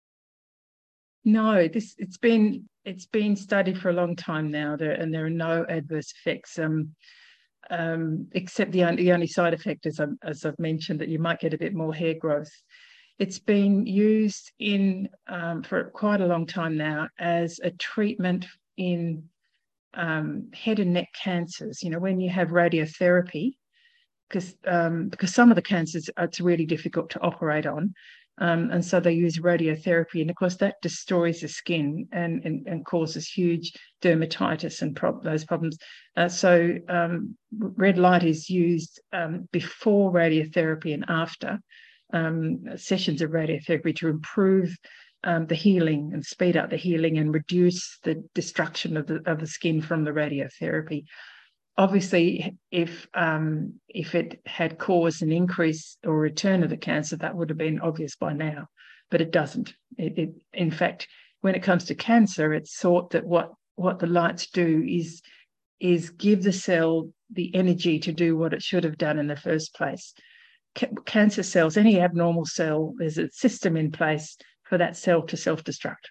[SPEAKER 2] No, this it's been it's been studied for a long time now, there and there are no adverse effects. Um, um, except the only the only side effect, as I, as I've mentioned, that you might get a bit more hair growth. It's been used in um, for quite a long time now as a treatment in um, head and neck cancers. You know, when you have radiotherapy, because um, because some of the cancers it's really difficult to operate on, um, and so they use radiotherapy, and of course that destroys the skin and and, and causes huge dermatitis and prob those problems. Uh, so um, red light is used um, before radiotherapy and after um, sessions of radiotherapy to improve Um, the healing and speed up the healing and reduce the destruction of the of the skin from the radiotherapy. Obviously, if um, if it had caused an increase or return of the cancer, that would have been obvious by now, but it doesn't. It, it in fact, when it comes to cancer, it's thought that what what the lights do is is give the cell the energy to do what it should have done in the first place. C- cancer cells, any abnormal cell, there's a system in place for that cell to self-destruct.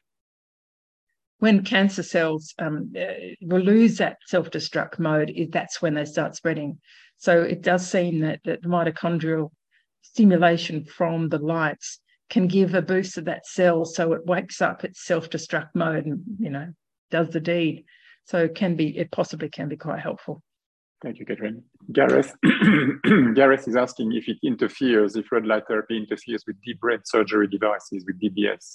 [SPEAKER 2] When cancer cells um, uh, will lose that self-destruct mode, it, that's when they start spreading. So it does seem that, that the mitochondrial stimulation from the lights can give a boost to that cell so it wakes up its self-destruct mode and, you know, does the deed. So it can be, it possibly can be quite helpful.
[SPEAKER 1] Thank you, Catherine. Gareth, Gareth is asking if it interferes, if red light therapy interferes with deep brain surgery devices, with D B S.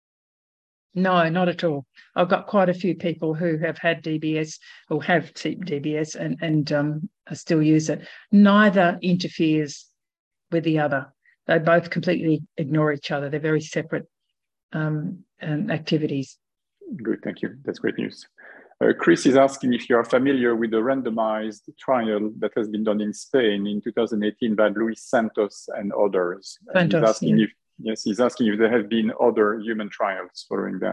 [SPEAKER 2] No, not at all. I've got quite a few people who have had D B S or have D B S and, and um, still use it. Neither interferes with the other. They both completely ignore each other. They're very separate um, activities.
[SPEAKER 1] Good, thank you. That's great news. Uh, Chris is asking if you are familiar with the randomized trial that has been done in Spain in two thousand eighteen by Luis Santos and others. And
[SPEAKER 2] Santos,
[SPEAKER 1] he's asking
[SPEAKER 2] yeah.
[SPEAKER 1] if, yes, he's asking if there have been other human trials following that.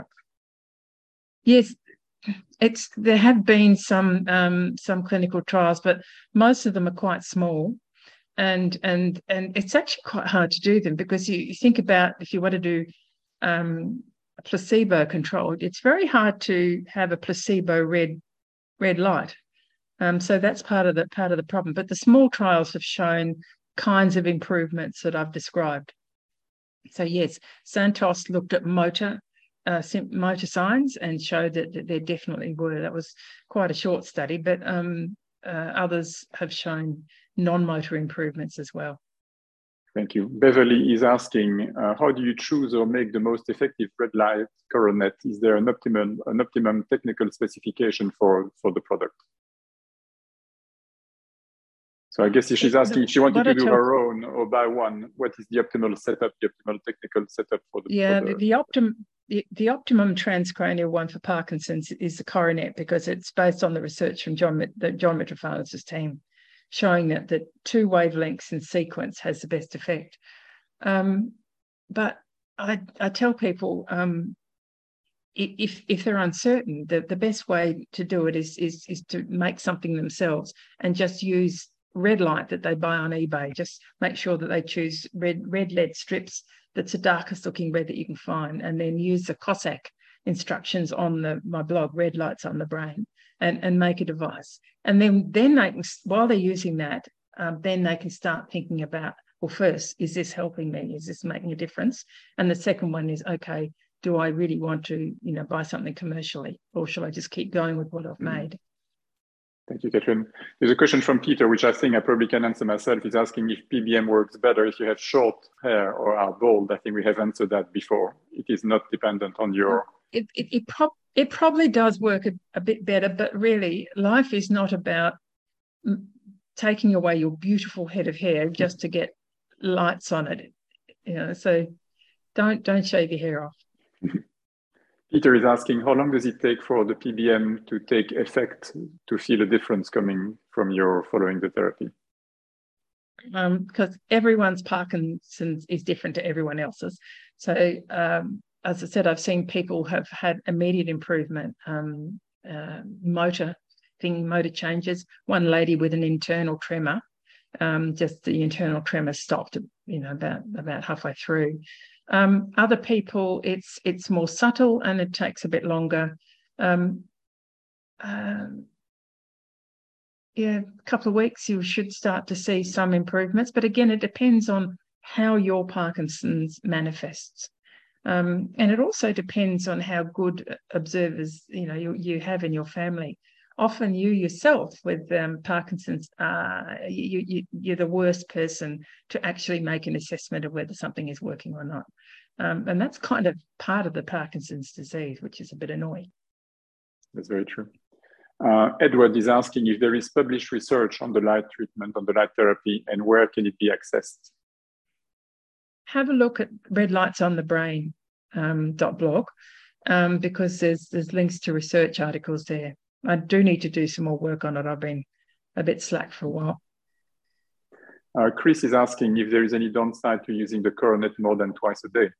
[SPEAKER 2] Yes, it's there have been some um, some clinical trials, but most of them are quite small, and and and it's actually quite hard to do them because you, you think about if you want to do um, placebo controlled, it's very hard to have a placebo red red light. Um, so that's part of the part of the problem. But the small trials have shown kinds of improvements that I've described. So yes, Santos looked at motor uh, motor signs and showed that, that there definitely were. That was quite a short study, but um, uh, others have shown non-motor improvements as well.
[SPEAKER 1] Thank you. Beverly is asking, uh, how do you choose or make the most effective red light coronet? Is there an optimum, an optimum technical specification for, for the product? So I guess if she's asking if she wanted to do her own or buy one, what is the optimal setup, the optimal technical setup for the
[SPEAKER 2] Yeah,
[SPEAKER 1] for the,
[SPEAKER 2] the, the, optim, the, the optimum transcranial one for Parkinson's is the coronet because it's based on the research from John, the John Mitrofanos' team, showing that the two wavelengths in sequence has the best effect. Um, but I, I tell people um, if if they're uncertain, the, the best way to do it is, is, is to make something themselves and just use red light that they buy on eBay. Just make sure that they choose red red lead strips that's the darkest looking red that you can find, and then use the Cossack instructions on the my blog, Red Lights on the Brain, and, and make a device. And then, then they can, while they're using that, um, then they can start thinking about, well, first, is this helping me? Is this making a difference? And the second one is, okay, do I really want to, you know, buy something commercially, or shall I just keep going with what I've made?
[SPEAKER 1] Thank you, Catherine. There's a question from Peter, which I think I probably can answer myself. He's asking if P B M works better if you have short hair or are bald. I think we have answered that before. It is not dependent on your...
[SPEAKER 2] It, it, it, pro it probably does work a, a bit better, but really life is not about taking away your beautiful head of hair just to get lights on it. You know, so don't, don't shave your hair off.
[SPEAKER 1] Peter is asking, how long does it take for the P B M to take effect, to feel a difference coming from your following the therapy?
[SPEAKER 2] Um, because everyone's Parkinson's is different to everyone else's. So, um, as I said, I've seen people have had immediate improvement, um, uh, motor thing, motor changes. One lady with an internal tremor, um, just the internal tremor stopped, you know, about about halfway through. Um, other people, it's it's more subtle and it takes a bit longer. Um, um, yeah, a couple of weeks, you should start to see some improvements. But again, it depends on how your Parkinson's manifests. Um, and it also depends on how good observers, you know, you, you have in your family. Often you yourself with um, Parkinson's, uh, you, you, you're the worst person to actually make an assessment of whether something is working or not. Um, and that's kind of part of the Parkinson's disease, which is a bit annoying.
[SPEAKER 1] That's very true. Uh, Edward is asking if there is published research on the light treatment, on the light therapy, and where can it be accessed?
[SPEAKER 2] Have a look at red lights on the brain um, dot blog um, because there's, there's links to research articles there. I do need to do some more work on it. I've been a bit slack for a while.
[SPEAKER 1] Uh, Chris is asking if there is any downside to using the coronet more than twice a day.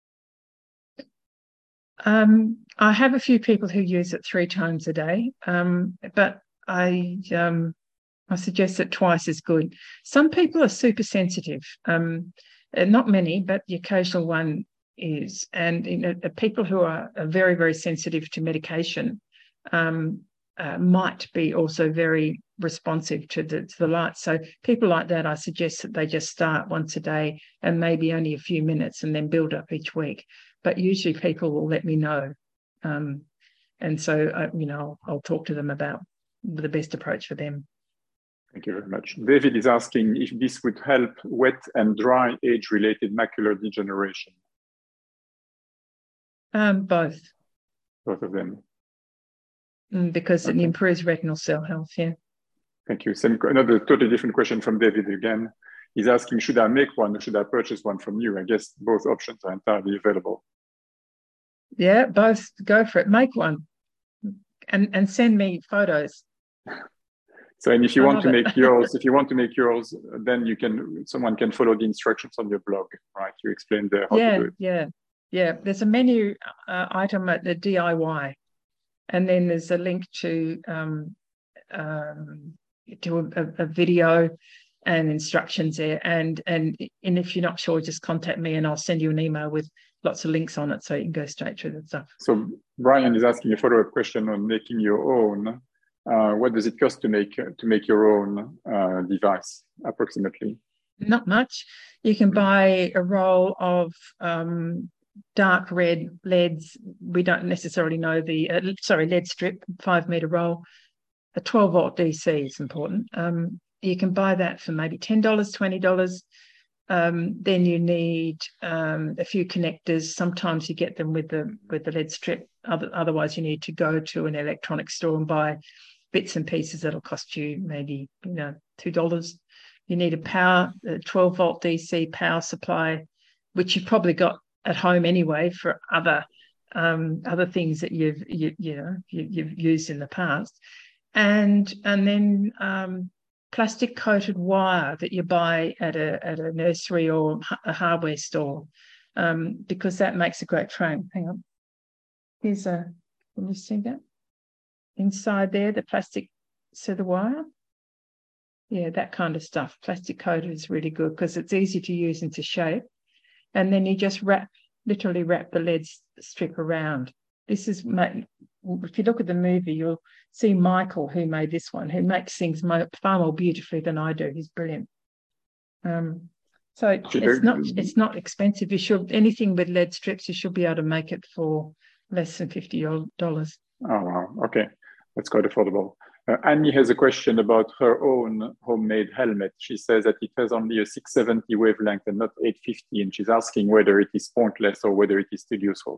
[SPEAKER 2] Um, I have a few people who use it three times a day, um, but I um, I suggest that twice is good. Some people are super sensitive. Um, not many, but the occasional one is. And you know, people who are, are very, very sensitive to medication um, uh, might be also very responsive to the, to the light. So people like that, I suggest that they just start once a day and maybe only a few minutes and then build up each week. But usually people will let me know. Um, and so, uh, you know, I'll, I'll talk to them about the best approach for them.
[SPEAKER 1] Thank you very much. David is asking if this would help wet and dry age-related macular degeneration.
[SPEAKER 2] Um, both.
[SPEAKER 1] Both of them.
[SPEAKER 2] Mm, because
[SPEAKER 1] okay.
[SPEAKER 2] It improves retinal cell health, yeah.
[SPEAKER 1] Thank you. Same, another totally different question from David again. He's asking, should I make one or should I purchase one from you? I guess both options are entirely available.
[SPEAKER 2] Yeah, both. Go for it. Make one and, and send me photos.
[SPEAKER 1] So, and if you
[SPEAKER 2] I
[SPEAKER 1] want to
[SPEAKER 2] it.
[SPEAKER 1] make yours, if you want to make yours, then you can, someone can follow the instructions on your blog, right? You explain there how
[SPEAKER 2] yeah,
[SPEAKER 1] to do it.
[SPEAKER 2] Yeah, yeah. There's a menu uh, item at the D I Y, and then there's a link to um, um, to a, a video and instructions there. And, and and if you're not sure, just contact me and I'll send you an email with lots of links on it so you can go straight through the stuff.
[SPEAKER 1] So Brian is asking a follow-up question on making your own. Uh, what does it cost to make to make your own uh, device, approximately?
[SPEAKER 2] Not much. You can buy a roll of um, dark red L E Ds. We don't necessarily know the, uh, sorry, L E D strip, five metre roll. A twelve volt D C is important. Um, you can buy that for maybe ten dollars, twenty dollars. Um, then you need um, a few connectors. Sometimes you get them with the with the L E D strip. Other, otherwise, you need to go to an electronic store and buy bits and pieces that'll cost you maybe, you know, two dollars. You need a power, a twelve volt D C power supply, which you've probably got at home anyway for other um, other things that you've you, you know you, you've used in the past, and and then um, plastic coated wire that you buy at a at a nursery or a hardware store, um, because that makes a great frame. Hang on, here's a. Can you see that? Inside there, the plastic, so the wire, yeah, that kind of stuff. Plastic coated is really good because it's easy to use and to shape. And then you just wrap, literally wrap the L E D strip around. This is, if you look at the movie, you'll see Michael, who made this one, who makes things far more beautifully than I do. He's brilliant. Um, so it's not it's not expensive. You should, anything with L E D strips, you should be able to make it for less than fifty dollars.
[SPEAKER 1] Oh, wow. Okay. That's quite affordable. Uh, Annie has a question about her own homemade helmet. She says that it has only a six seventy wavelength and not eight fifty, and she's asking whether it is pointless or whether it is still useful.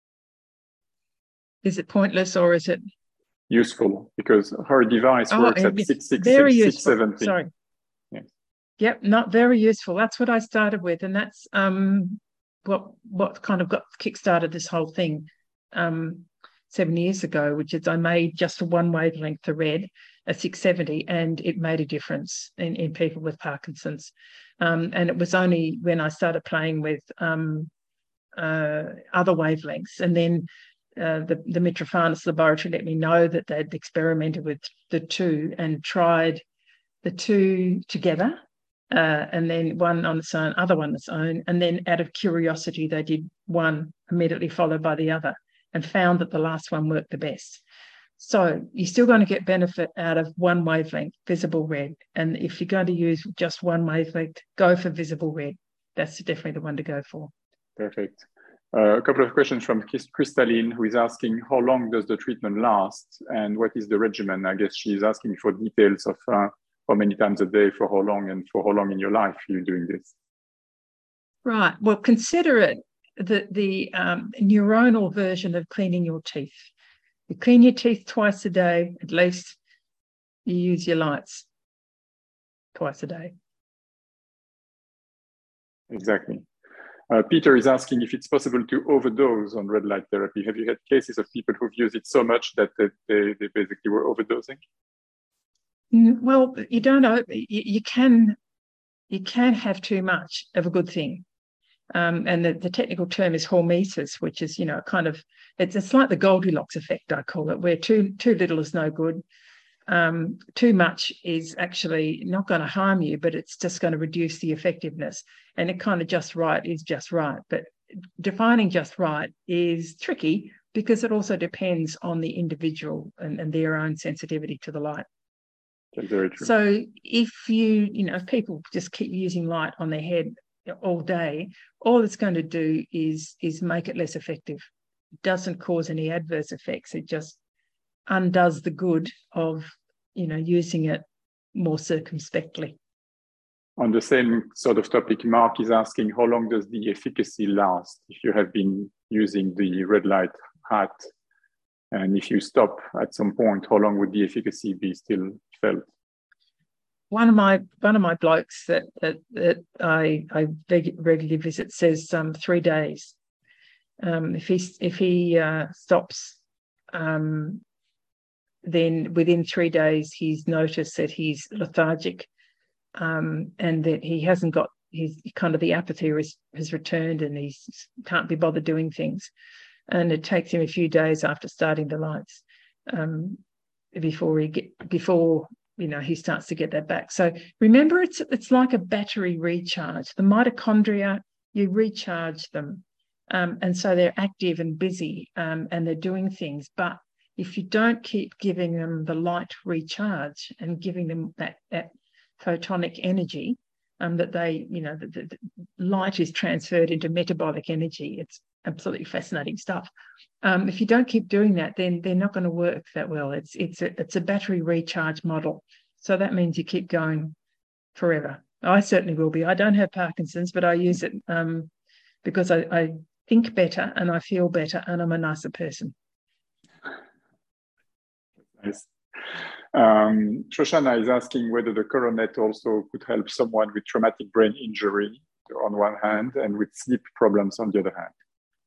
[SPEAKER 2] Is it pointless or is it
[SPEAKER 1] useful? Because her device
[SPEAKER 2] oh,
[SPEAKER 1] works at six six
[SPEAKER 2] very
[SPEAKER 1] six
[SPEAKER 2] useful.
[SPEAKER 1] six seventy.
[SPEAKER 2] Sorry.
[SPEAKER 1] Yes.
[SPEAKER 2] Yep, not very useful. That's what I started with, and that's um what what kind of got kickstarted this whole thing um seven years ago, which is I made just a one wavelength for red, a six seventy, and it made a difference in, in people with Parkinson's. Um, and it was only when I started playing with um, uh, other wavelengths, and then uh, the, the Mitrofanus laboratory let me know that they'd experimented with the two and tried the two together, uh, and then one on its own, other one on its own, and then out of curiosity, they did one immediately followed by the other, and found that the last one worked the best. So you're still going to get benefit out of one wavelength, visible red. And if you're going to use just one wavelength, go for visible red. That's definitely the one to go for.
[SPEAKER 1] Perfect. Uh, a couple of questions from Crystalline, who is asking how long does the treatment last and what is the regimen? I guess she's asking for details of uh, how many times a day, for how long, and for how long in your life you're doing this.
[SPEAKER 2] Right. Well, consider it the, the um, neuronal version of cleaning your teeth. You clean your teeth twice a day, at least. You use your lights twice a day.
[SPEAKER 1] Exactly. Uh, Peter is asking if it's possible to overdose on red light therapy. Have you had cases of people who've used it so much that they, they, they basically were overdosing?
[SPEAKER 2] Well, you don't know. You, you can you can have too much of a good thing. Um, and the, the technical term is hormesis, which is, you know, kind of, it's, it's like the Goldilocks effect, I call it, where too, too little is no good. Um, too much is actually not going to harm you, but it's just going to reduce the effectiveness. And it kind of just right is just right. But defining just right is tricky because it also depends on the individual and, and their own sensitivity to the light.
[SPEAKER 1] That's very true.
[SPEAKER 2] So if you, you know, if people just keep using light on their head all day, all it's going to do is is make it less effective. It doesn't cause any adverse effects. It just undoes the good of, you know, using it more circumspectly.
[SPEAKER 1] On the same sort of topic, Mark is asking how long does the efficacy last if you have been using the red light hat, and if you stop at some point, how long would the efficacy be still felt?
[SPEAKER 2] One of my one of my blokes that that, that I I regularly visit says um, three days. Um, if he if he uh, stops, um, then within three days he's noticed that he's lethargic, um, and that he hasn't got his kind of the apathy has, has returned, and he can't be bothered doing things. And it takes him a few days after starting the lights um, before he get before. you know, he starts to get that back. So remember, it's it's like a battery recharge. The mitochondria, you recharge them. Um, and so they're active and busy um, and they're doing things. But if you don't keep giving them the light recharge and giving them that, that photonic energy, um, that they, you know, the, the, the light is transferred into metabolic energy. It's absolutely fascinating stuff. Um, if you don't keep doing that, then they're not going to work that well. It's it's a, it's a battery recharge model. So that means you keep going forever. I certainly will be. I don't have Parkinson's, but I use it um, because I, I think better and I feel better and I'm a nicer person.
[SPEAKER 1] Nice. Um, Shoshana is asking whether the coronet also could help someone with traumatic brain injury on one hand and with sleep problems on the other hand.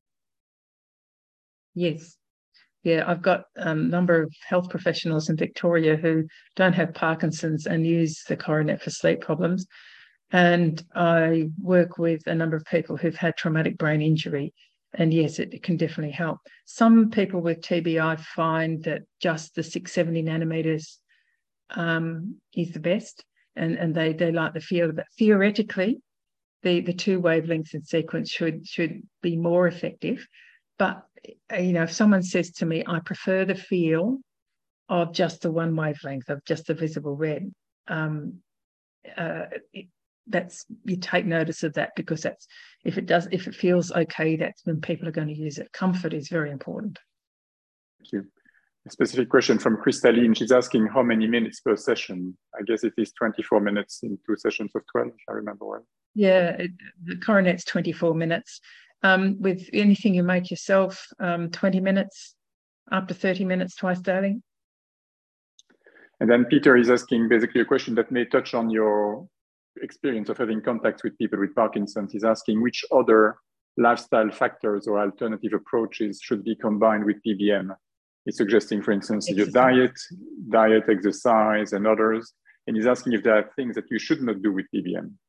[SPEAKER 2] Yes. Yeah, I've got a number of health professionals in Victoria who don't have Parkinson's and use the coronet for sleep problems. And I work with a number of people who've had traumatic brain injury. And yes, it, it can definitely help. Some people with T B I find that just the six seventy nanometers um, is the best. And, and they, they like the feel of it. Theoretically, the, the two wavelengths in sequence should, should be more effective. But, you know, if someone says to me, I prefer the feel of just the one wavelength, of just the visible red, um, uh, it, that's, you take notice of that, because that's, if it does, if it feels okay, that's when people are going to use it. Comfort is very important.
[SPEAKER 1] Thank you. a specific question from Crystalline. She's asking how many minutes per session. I guess it is twenty-four minutes in two sessions of twelve, if I remember well.
[SPEAKER 2] Yeah, it, the coronet's twenty-four minutes. Um, with anything you make yourself, um, twenty minutes, up to thirty minutes twice daily.
[SPEAKER 1] And then Peter is asking basically a question that may touch on your experience of having contact with people with Parkinson's. He's asking which other lifestyle factors or alternative approaches should be combined with P B M. He's suggesting, for instance, your diet, diet, exercise, and others. And he's asking if there are things that you should not do with P B M.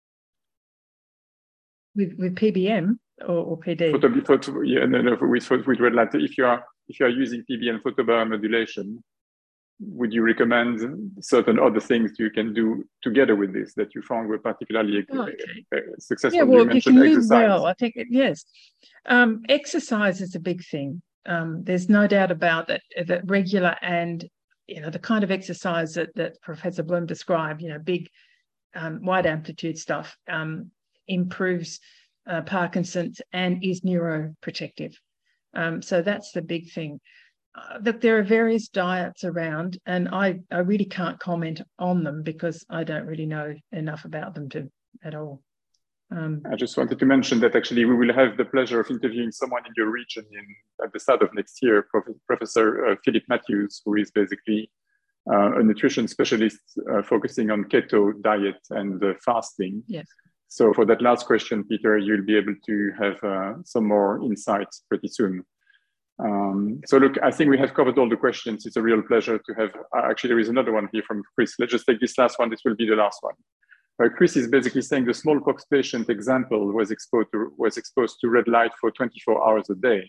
[SPEAKER 2] With with P B M or, or P D?
[SPEAKER 1] Photo, photo, yeah, no, no, with, with red light. If you are if you are using P B M photobiomodulation, would you recommend certain other things you can do together with this that you found were particularly oh, okay. successful?
[SPEAKER 2] Yeah, well,
[SPEAKER 1] you,
[SPEAKER 2] you can move well. I think, yes. Um, exercise is a big thing. Um, there's no doubt about that, that regular and, you know, the kind of exercise that, that Professor Bloom described, you know, big, um, wide amplitude stuff, um, improves uh, Parkinson's and is neuroprotective. Um, so that's the big thing. Uh, look, there are various diets around, and I, I really can't comment on them because I don't really know enough about them to at all. Um,
[SPEAKER 1] I just wanted to mention that actually we will have the pleasure of interviewing someone in your region in, at the start of next year, Prof Professor uh, Philip Matthews, who is basically uh, a nutrition specialist uh, focusing on keto diet and uh, fasting.
[SPEAKER 2] Yes.
[SPEAKER 1] So for that last question, Peter, you'll be able to have uh, some more insights pretty soon. Um, so look, I think we have covered all the questions. It's a real pleasure to have, uh, actually there is another one here from Chris. Let's just take this last one. This will be the last one. Uh, Chris is basically saying the smallpox patient example was exposed to, was exposed to red light for twenty-four hours a day.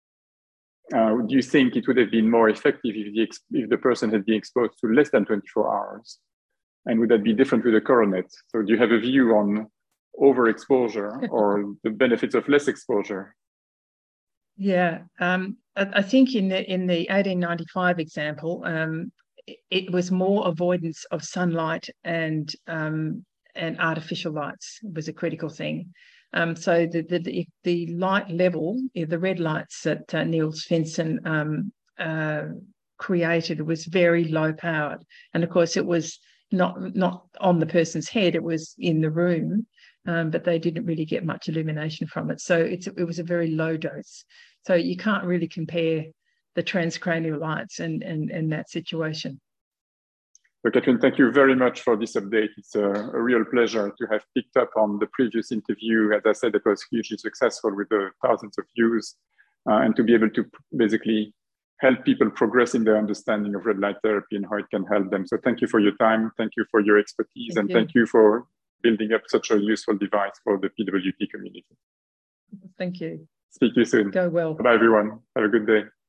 [SPEAKER 1] Uh, do you think it would have been more effective if the, if the person had been exposed to less than twenty-four hours? And would that be different with the coronet? So do you have a view on overexposure or the benefits of less exposure?
[SPEAKER 2] Yeah, um, I, I think in the in the eighteen ninety-five example, um, it, it was more avoidance of sunlight and um, and artificial lights was a critical thing. Um, so the, the the light level, the red lights that uh, Niels Svensson um, uh, created was very low powered, and of course it was not not on the person's head; it was in the room. Um, but they didn't really get much illumination from it. So it's, it was a very low dose. So you can't really compare the transcranial lights and, and, and that situation.
[SPEAKER 1] So Catherine, thank you very much for this update. It's a, a real pleasure to have picked up on the previous interview. As I said, it was hugely successful with the thousands of views uh, and to be able to basically help people progress in their understanding of red light therapy and how it can help them. So thank you for your time. Thank you for your expertise. Thank and you. Thank you for building up such a useful device for the P W T community.
[SPEAKER 2] Thank you.
[SPEAKER 1] Speak to you soon.
[SPEAKER 2] Go well.
[SPEAKER 1] Bye, everyone. Have a good day.